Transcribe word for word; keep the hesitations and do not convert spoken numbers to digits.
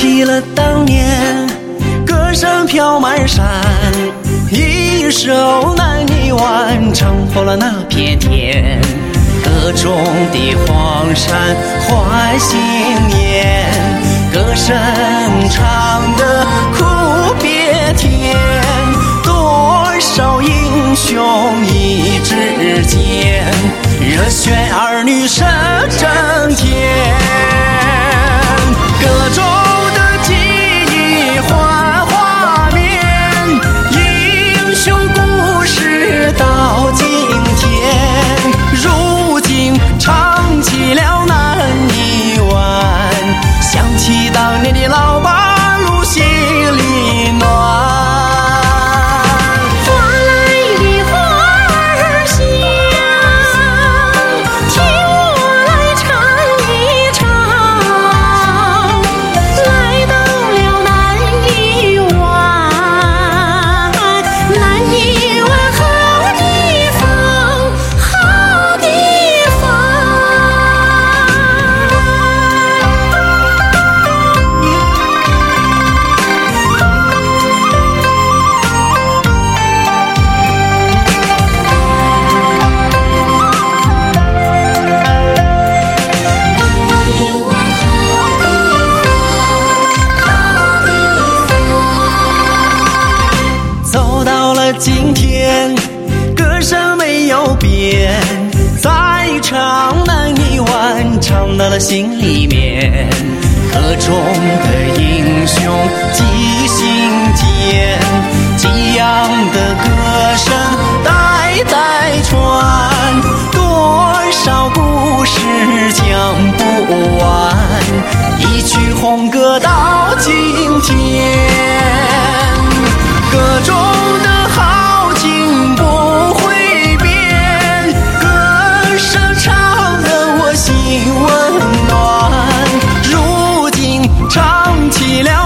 起了当年歌声飘满山，一首男女晚唱破了那片天，歌中的黄山换新颜，歌声唱得苦别甜，多少英雄一支箭，热血儿女射正天，歌中的记忆换画面，英雄故事到今天，如今唱起了南泥湾，想起当年的老八路心里暖。今天歌声没有变，再唱南泥湾唱到了心里面，歌中的英雄记心间，激昂的歌声代代传，多少故事讲不完，一曲红歌到今天，歌中的豪情不会变，歌声唱得我心温暖，如今唱起了